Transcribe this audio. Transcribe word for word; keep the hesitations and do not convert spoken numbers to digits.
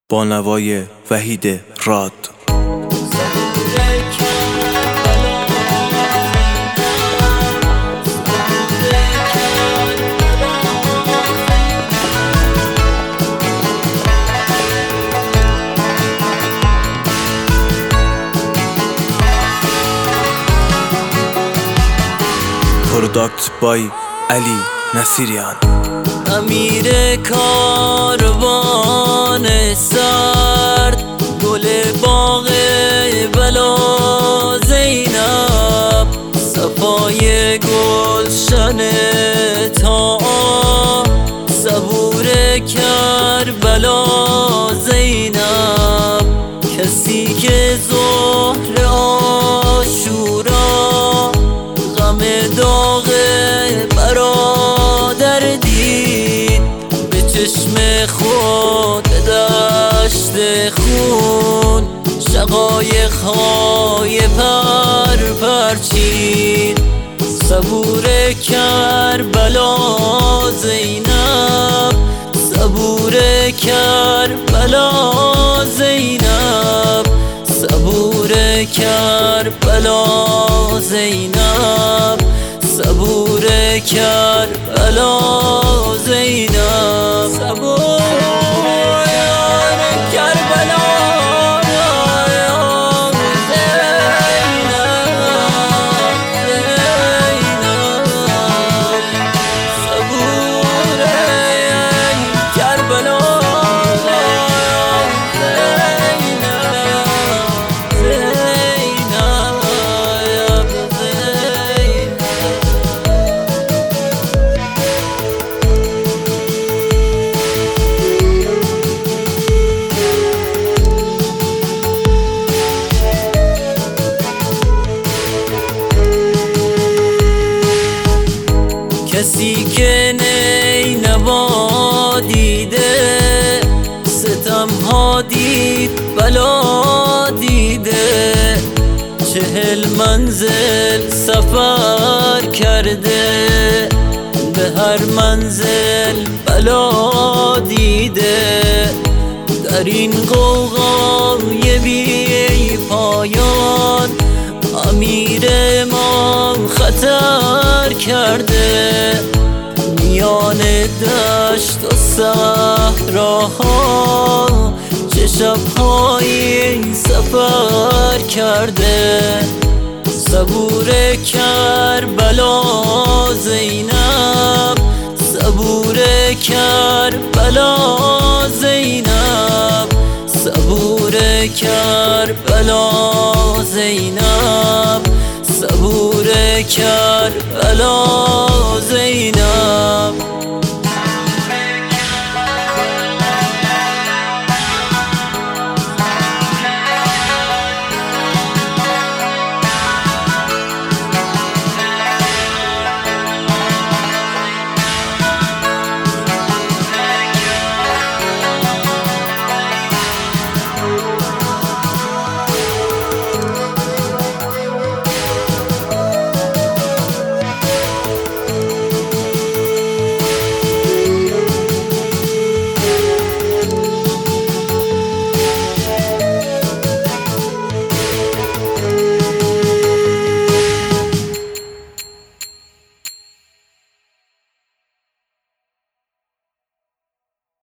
با نوای وحید راد. پروداکت بای علی نصیریان. امیر کاروان سرد، گل باغ بلا زینب، صفای گلشن تا صبور کربلا زینب، کسی که ظهر عاشورا غم داغ برادر دید، به چشم خود دشت خون شقایق های پر پرچید، صبور کربلا زینب، صبور کربلا زینب، صبور کربلا زینب، صبور کربلا زینب، صبور کربلا کسی که نی نوا دیده، ستم ها دید بلا دیده، چهل منزل سفر کرده، به هر منزل بلا دیده، در این غوغای بی پایان امیر ما خطر کرده، میان دشت و صحراها چه شب‌هایی سفر کرده، صبور کربلا زینب، صبور کربلا زینب، صبور کربلا زینب، صبور کربلا زینب.